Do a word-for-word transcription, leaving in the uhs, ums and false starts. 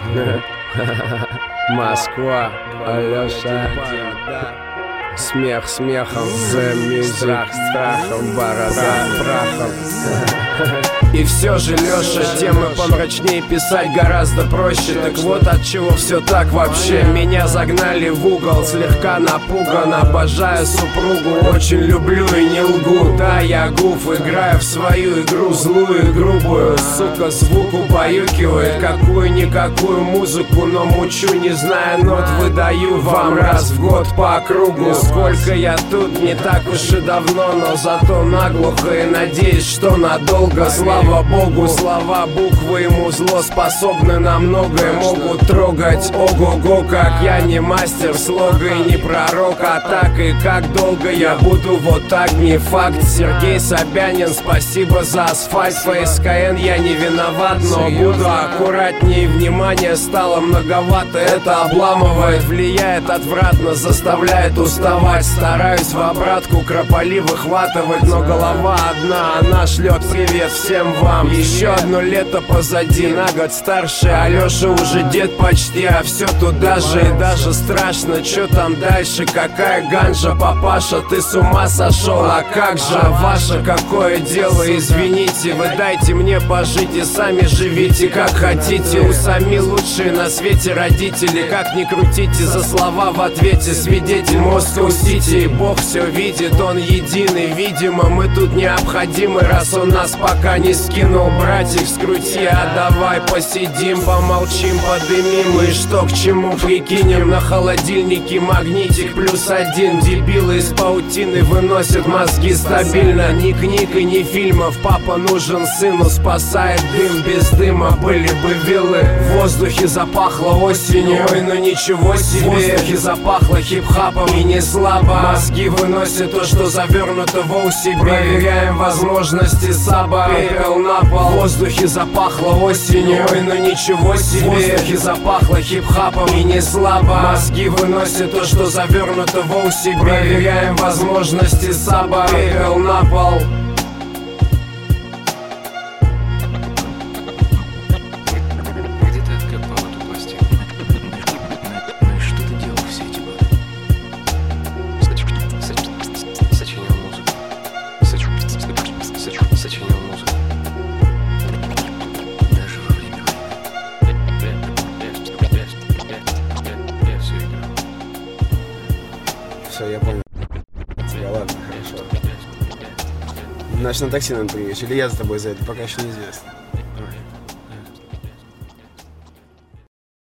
Москва, Алёша. Смех смехом, the страх страхом, борода прахом. И все же, Лёша, темы помрачнее писать гораздо проще. Так вот от чего все так вообще. Меня загнали в угол, слегка напуган. Обожаю супругу, очень люблю и не лгу. Да, я гуф, играю в свою игру, злую и грубую. Сука, звук убаюкивает какую-никакую музыку, но мучу, не зная нот, выдаю вам раз в год по кругу. Сколько я тут, не так уж и давно, но зато наглухо и надеюсь, что надолго. Слава богу, слова, буквы ему зло способны на многое, могут трогать. Ого-го, как я не мастер слога и не пророк, а так и как долго я буду вот так, не факт. Сергей Собянин, спасибо за асфальт. ФСКН, я не виноват, но буду аккуратнее. Внимание стало многовато, это обламывает, влияет отвратно, заставляет уставать. Стараюсь в обратку крополи выхватывать, но голова одна, она шлет привет всем вам. Еще одно лето позади, на год старше. Алёша уже дед почти, а все туда же. И даже страшно, что там дальше, какая ганжа. Папаша, ты с ума сошел, а как же? А ваше какое дело, извините. Вы дайте мне пожить и сами живите как хотите. У сами лучшие на свете родители. Как ни крутите, за слова в ответе свидетель Москва Сити. И Бог все видит, он единый. Видимо, мы тут необходимы, раз он нас пока не скинул. Братик, скрути, а давай посидим, помолчим, подымим. И что к чему прикинем? На холодильнике магнитик плюс один. Дебилы из паутины выносят мозги стабильно. Ни книг и ни фильмов, папа нужен сыну, спасает дым. Без дыма были бы виллы. В воздухе запахло осенью, ой, ну ничего себе. В воздухе запахло хип-хапом и не слабо. Мозги выносят то, что завернуто в оу-си. Проверяем возможности саба. Пепел на пол. В воздухе запахло осенью, ой, ну ничего себе. В воздухе запахло хип-хапом и не слабо. Мозги выносят то, что завернуто в оу-си. Проверяем возможности саба. Пепел на пол. Сочинял музыку. Даже во время войны. Все, я понял. Тебя, ладно, хорошо. Значит, на такси надо приедешь, или я за тобой за это, пока еще неизвестно.